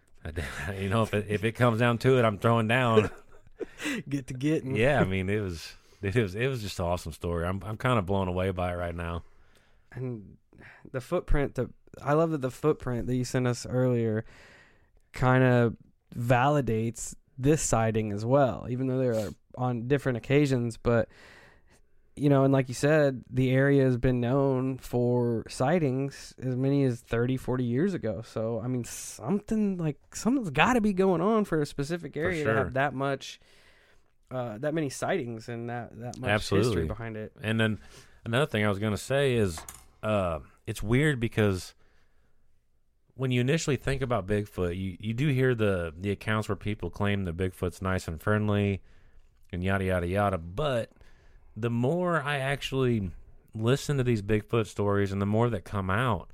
you know, if it comes down to it, I'm throwing down. Get to getting. Yeah, I mean, it was just an awesome story. I'm kind of blown away by it right now. And the footprint I love that the footprint that you sent us earlier kind of validates this sighting as well, even though they're on different occasions. But you know, and like you said, the area has been known for sightings as many as 30, 40 years ago. So I mean, something's got to be going on for a specific area sure. to have that much that many sightings and that much Absolutely. history behind it. And then another thing I was going to say is it's weird because when you initially think about Bigfoot, you do hear the accounts where people claim that Bigfoot's nice and friendly and yada, yada, yada. But the more I actually listen to these Bigfoot stories and the more that come out,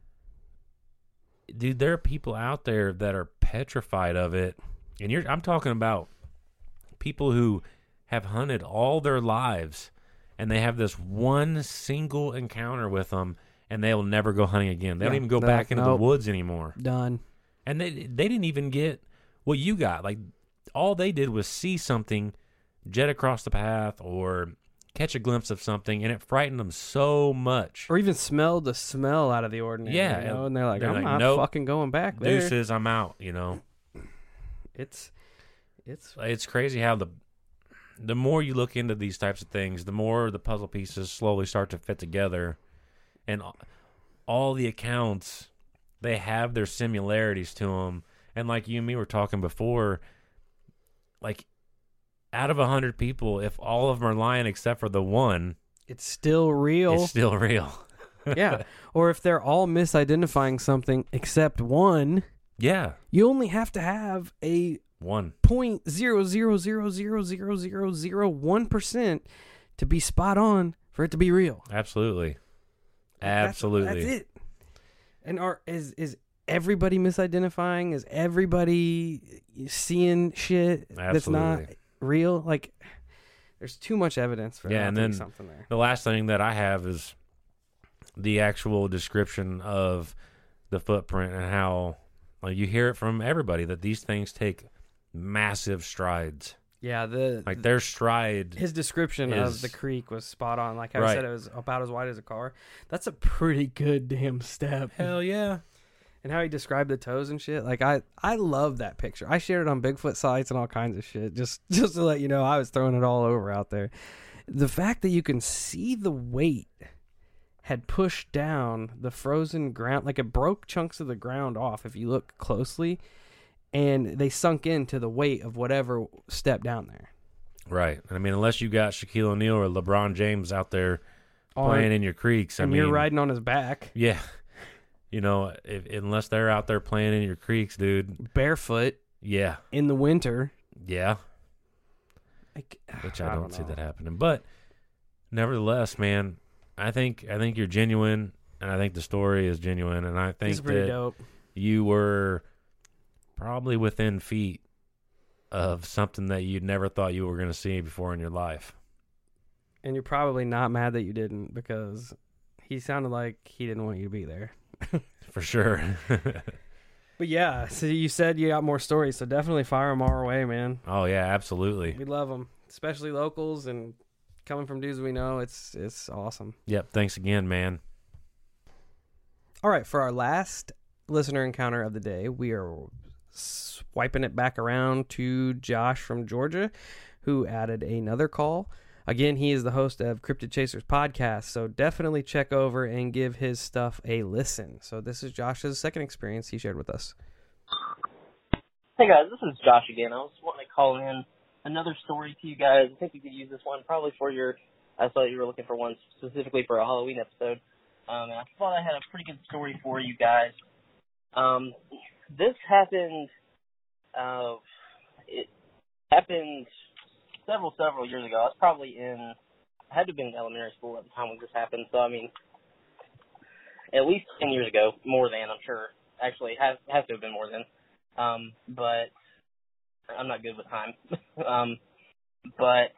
dude, there are people out there that are petrified of it. And I'm talking about people who have hunted all their lives and they have this one single encounter with them and they'll never go hunting again. They don't even go back into the woods anymore. Done. And they didn't even get what you got. Like, all they did was see something jet across the path or catch a glimpse of something, and it frightened them so much. Or even smelled the smell out of the ordinary. Yeah, you know? And they're like, I'm not nope, fucking going back there. Deuces, I'm out, you know. It's crazy how the more you look into these types of things, the more the puzzle pieces slowly start to fit together. And all the accounts, they have their similarities to them. And like you and me were talking before, like, out of 100 people, if all of them are lying except for the one, it's still real. it's still real. Yeah. Or if they're all misidentifying something except one, Yeah. you only have to have a One. 0.0000001% to be spot on for it to be real. Absolutely. Absolutely. That's it. And is everybody misidentifying? Is everybody seeing shit that's not Absolutely. real? Like, there's too much evidence for Yeah, there and to be then something there. The last thing that I have is the actual description of the footprint and how you hear it from everybody that these things take massive strides. Yeah, Like their stride. his description of is- the creek was spot on. Like I Right. said, it was about as wide as a car. That's a pretty good damn step. Hell yeah. And how he described the toes and shit. Like I love that picture. I shared it on Bigfoot sites and all kinds of shit. Just to let you know, I was throwing it all over out there. The fact that you can see the weight had pushed down the frozen ground, like it broke chunks of the ground off if you look closely, and they sunk into the weight of whatever stepped down there. Right. I mean, unless you got Shaquille O'Neal or LeBron James out there playing in your creeks. And you're riding on his back. Yeah. You know, unless they're out there playing in your creeks, dude. Barefoot Yeah. in the winter. Yeah. Like, Which I don't see know. that happening. But nevertheless, man, I think you're genuine, and I think the story is genuine, and I think It's pretty that dope. you were probably within feet of something that you never thought you were going to see before in your life. And you're probably not mad that you didn't, because he sounded like he didn't want you to be there. For sure. But yeah, so you said you got more stories, so definitely fire them our way, man. Oh, yeah, absolutely. We love them, especially locals and coming from dudes we know. It's awesome. Yep, thanks again, man. All right, for our last listener encounter of the day, we are swiping it back around to Josh from Georgia, who added another call. Again, he is the host of Cryptid Chasers podcast, so definitely check over and give his stuff a listen. So this is Josh's second experience he shared with us. Hey guys, this is Josh again. I was wanting to call in another story to you guys. I think you could use this one probably for I saw you were looking for one specifically for a Halloween episode. And I thought I had a pretty good story for you guys. This happened, it happened several years ago. I was probably I had to have been in elementary school at the time when this happened. So, I mean, at least 10 years ago, more than, I'm sure. Actually, has to have been more than. But I'm not good with time. But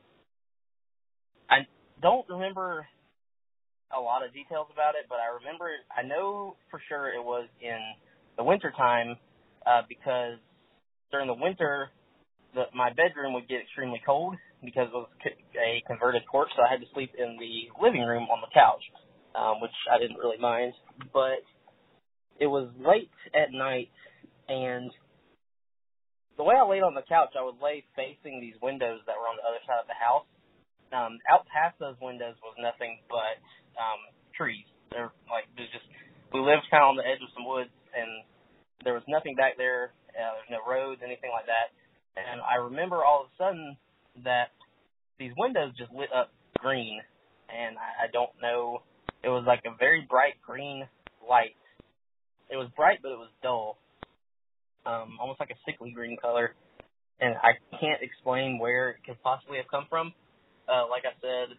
I don't remember a lot of details about it, but I know for sure it was in the winter time, because during the winter, my bedroom would get extremely cold because it was a converted porch, so I had to sleep in the living room on the couch, which I didn't really mind. But it was late at night, and the way I laid on the couch, I would lay facing these windows that were on the other side of the house. Out past those windows was nothing but trees. We lived kind of on the edge of some woods, and there was nothing back there. There's no roads, anything like that. And I remember all of a sudden that these windows just lit up green, and I don't know, it was like a very bright green light. It was bright, but it was dull, almost like a sickly green color, and I can't explain where it could possibly have come from. Like I said,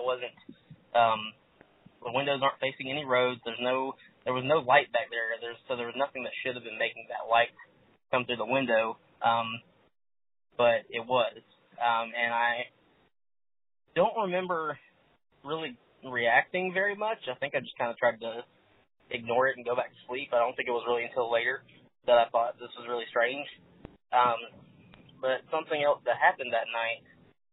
the windows aren't facing any roads. There was no light back there. So there was nothing that should have been making that light come through the window. But it was. And I don't remember really reacting very much. I think I just kind of tried to ignore it and go back to sleep. I don't think it was really until later that I thought this was really strange. But something else that happened that night,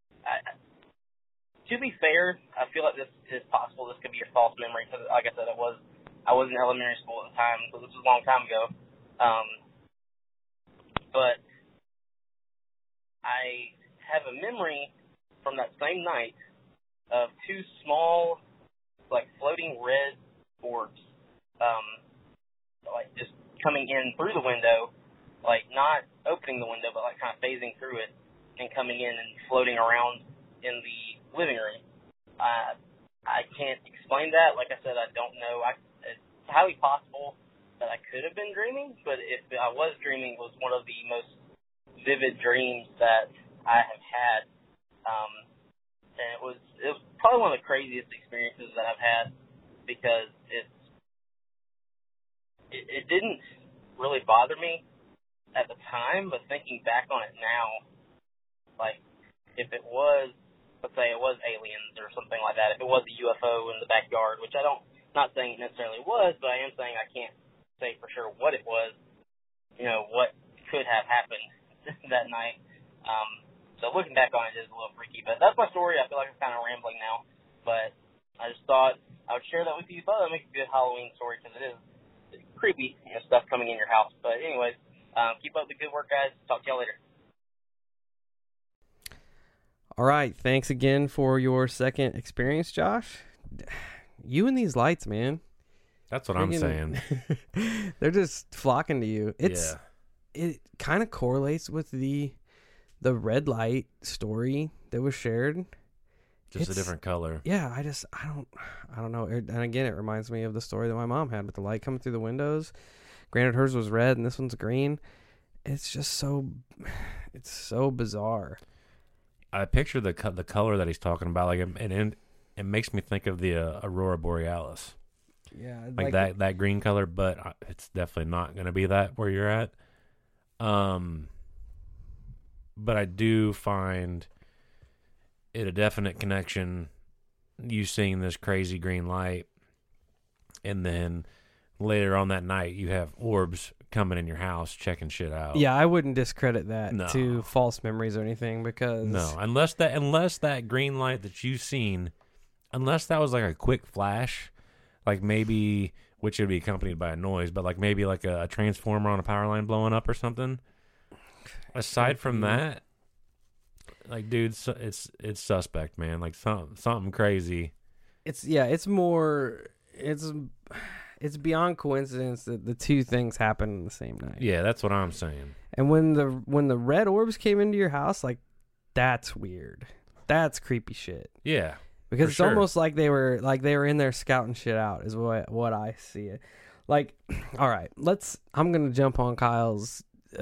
to be fair, I feel like this is possible. This could be a false memory because, like I said, I was in elementary school at the time, so this was a long time ago. But I have a memory from that same night of two small, like, floating red orbs, like, just coming in through the window, like, not opening the window, but, like, kind of phasing through it and coming in and floating around in the living room. I can't explain that. Like I said, I don't know. It's highly possible that I could have been dreaming, but if I was dreaming, it was one of the most vivid dreams that I have had. And it was probably one of the craziest experiences that I've had, because it didn't really bother me at the time, but thinking back on it now, like, if it was, let's say it was aliens or something like that, if it was a UFO in the backyard, which not saying it necessarily was, but I am saying I can't say for sure what it was, what could have happened that night. So looking back on it is a little freaky, but that's my story. I feel like I'm kind of rambling now, but I just thought I would share that with you. Thought that would make a good Halloween story, because it's creepy, stuff coming in your house. But anyways, keep up the good work, guys. Talk to y'all later. All right, thanks again for your second experience, Josh. You and these lights, man. That's what I'm saying. They're just flocking to you. It kind of correlates with the red light story that was shared. Just a different color. Yeah, I don't know. And again, it reminds me of the story that my mom had with the light coming through the windows. Granted, hers was red and this one's green. It's just it's so bizarre. I picture the color that he's talking about, like, and it makes me think of the Aurora Borealis. Yeah, like that green color, but it's definitely not going to be that where you're at. but I do find it a definite connection. You seeing this crazy green light, and then later on that night, you have orbs coming in your house, checking shit out. Yeah, I wouldn't discredit that No. to false memories or anything because No, unless that green light that you've seen, unless that was like a quick flash, like maybe, which would be accompanied by a noise, but like maybe like a transformer on a power line blowing up or something. Aside from that, like, dude, it's suspect, man. Like something crazy. it's beyond coincidence that the two things happen in the same night. Yeah, that's what I'm saying. And when the red orbs came into your house, like, that's weird. That's creepy shit. Yeah, Because for it's sure. almost like they were in there scouting shit out is what I see it. Like, all right, I'm gonna jump on Kyle's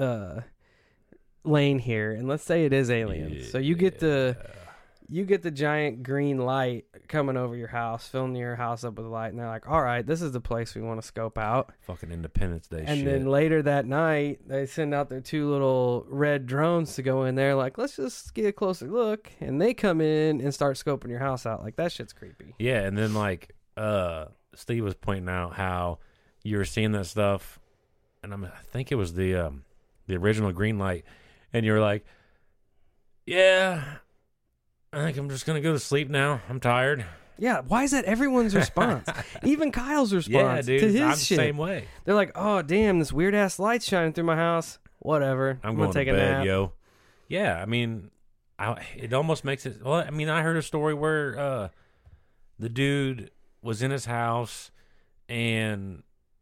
lane here, and let's say it is aliens. So you get the giant green light coming over your house, filling your house up with a light, and they're like, all right, this is the place we want to scope out. Fucking Independence Day And shit. then later that night, they send out their two little red drones to go in there, like, let's just get a closer look. And they come in and start scoping your house out. Like, that shit's creepy. Yeah, and then like Steve was pointing out how you were seeing that stuff, and I think it was the original green light, and you were like, yeah, I think I'm just gonna go to sleep now. I'm tired. Yeah, why is that everyone's response? Even Kyle's response Yeah, dude, to his I'm shit. the same way. They're like, oh, damn, this weird-ass light's shining through my house. Whatever. I'm gonna going take to a bed, nap. yo. Yeah, I mean, it almost makes it. Well, I mean, I heard a story where the dude was in his house, and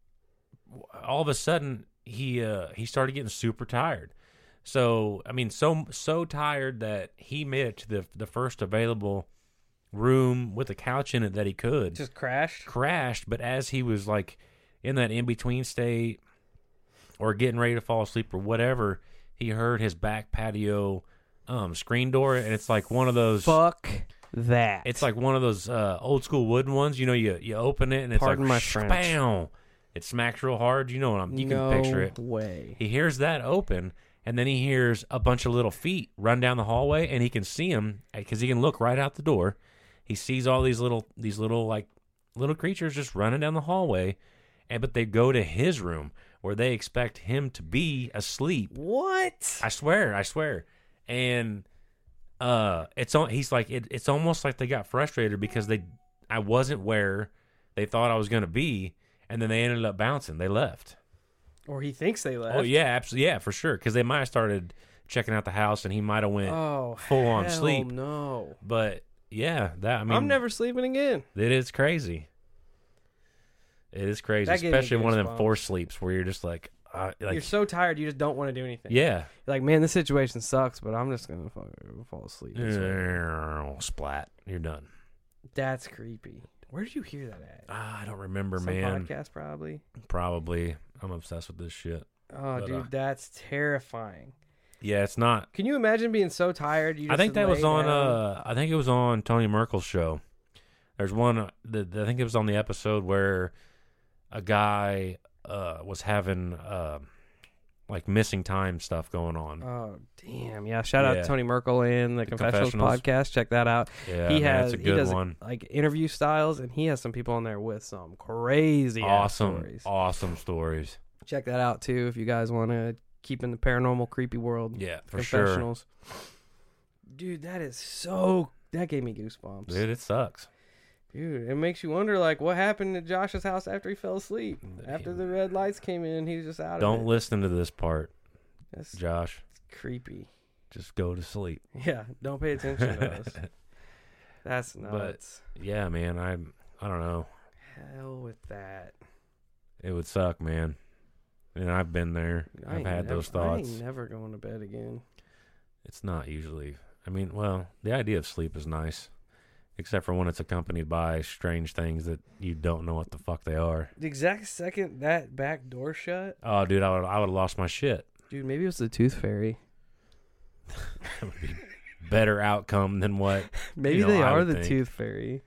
all of a sudden he started getting super tired. So I mean, so tired that he made it to the first available room with a couch in it that he could. Just crashed. Crashed, but as he was like in that in between state or getting ready to fall asleep or whatever, he heard his back patio screen door, and it's like one of those. Fuck that. It's like one of those old school wooden ones. You know, you open it and it's Pardon my like French. bam. It smacks real hard. You know what you can picture it. No way. He hears that open, and then he hears a bunch of little feet run down the hallway, and he can see them because he can look right out the door. He sees all these little like little creatures just running down the hallway, but they go to his room where they expect him to be asleep. What? I swear. And he's like it's almost like they got frustrated because I wasn't where they thought I was going to be, and then they ended up bouncing. They left. Or he thinks they left. Oh yeah, absolutely, yeah, for sure. Because they might have started checking out the house, and he might have went full on hell sleep. No. But yeah, I'm never sleeping again. It is crazy. It is crazy, That gave me especially one of them goosebumps. forced sleeps where you're just like You're so tired, you just don't want to do anything. yeah, You're like, man, this situation sucks, but I'm just gonna fall asleep. splat. You're done. That's creepy. Where did you hear that at? I don't remember, Some man. podcast, probably. Probably. I'm obsessed with this shit. Oh, But, dude, that's terrifying. Yeah, it's not. Can you imagine being so tired? You just I think that was lay on. down? I think it was on Tony Merkel's show. There's one. I think it was on the episode where a guy was having like missing time stuff going on. Oh, damn. Yeah, shout out Yeah. to Tony Merkel and the Confessionals Confessionals. podcast. Check that out. Yeah, he man, has it's a he good does one. like interview styles, and he has some people on there with some crazy stories. Awesome stories. Check that out too if you guys want to keep in the paranormal creepy world. Yeah, for sure. Confessionals. Dude, that gave me goosebumps. Dude, it sucks. Dude, it makes you wonder, like, what happened to Josh's house after he fell asleep? After the red lights came in, he was just out of it. Don't listen to this part, That's Josh. creepy. Just go to sleep. Yeah, don't pay attention to us. That's But nuts. yeah, man, I don't know. Hell with that. It would suck, man. And I've been there. I I've ain't had those I thoughts. ain't never going to bed again. It's not usually. I mean, well, the idea of sleep is nice, except for when it's accompanied by strange things that you don't know what the fuck they are. The exact second that back door shut, Oh, dude, I would have lost my shit. dude, maybe it was the tooth fairy. That would be better outcome than what. Maybe You know, they I are would the think. tooth fairy.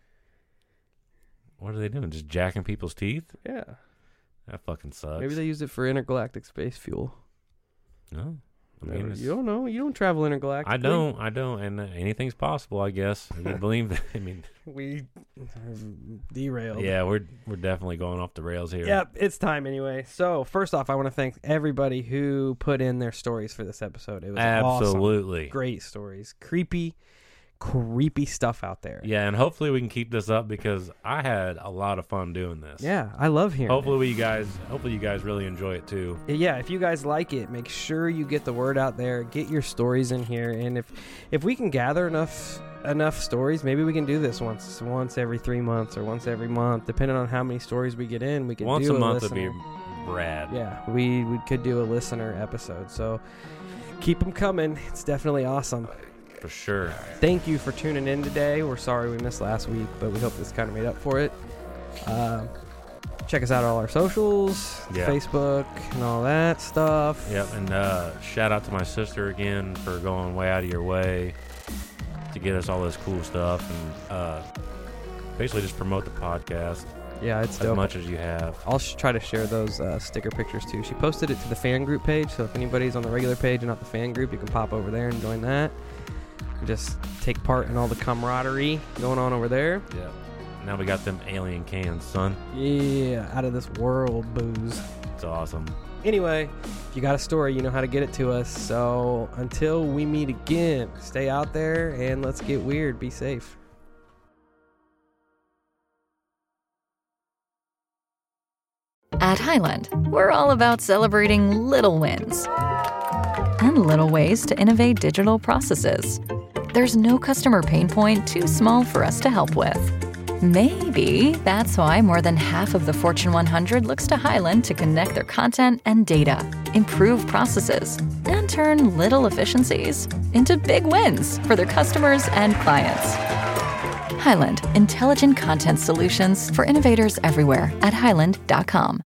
What are they doing? Just jacking people's teeth? Yeah. That fucking sucks. Maybe they used it for intergalactic space fuel. No, I mean, You don't know. You don't travel intergalactically. I don't, and anything's possible, I guess. I believe that. I mean, We derailed. yeah, we're definitely going off the rails here. Yep, it's time anyway. So, first off, I want to thank everybody who put in their stories for this episode. It was Absolutely awesome. Great stories. Creepy stuff out there. Yeah, and hopefully we can keep this up because I had a lot of fun doing this. Yeah, I love hearing Hopefully you guys really enjoy it too. Yeah, if you guys like it, make sure you get the word out there. Get your stories in here, and if we can gather enough stories, maybe we can do this once every 3 months or once every month, depending on how many stories we get in. We could Once do a month would listener. be rad. Yeah, we could do a listener episode. So keep them coming. It's definitely awesome. For sure. Thank you for tuning in today. We're sorry we missed last week, but we hope this kind of made up for it. Check us out on all our socials, Yeah. Facebook, and all that stuff. Yep, and shout out to my sister again for going way out of your way to get us all this cool stuff and basically just promote the podcast Yeah, it's as dope. much as you have. I'll try to share those sticker pictures too. She posted it to the fan group page, so if anybody's on the regular page and not the fan group, you can pop over there and join that. Just take part in all the camaraderie going on over there. Yeah. Now we got them alien cans, son. Yeah, out of this world booze. It's awesome. Anyway, if you got a story, you know how to get it to us. So until we meet again, stay out there and let's get weird. Be safe. At Highland, we're all about celebrating little wins and little ways to innovate digital processes. There's no customer pain point too small for us to help with. Maybe that's why more than half of the Fortune 100 looks to Highland to connect their content and data, improve processes, and turn little efficiencies into big wins for their customers and clients. Highland, intelligent content solutions for innovators everywhere at highland.com.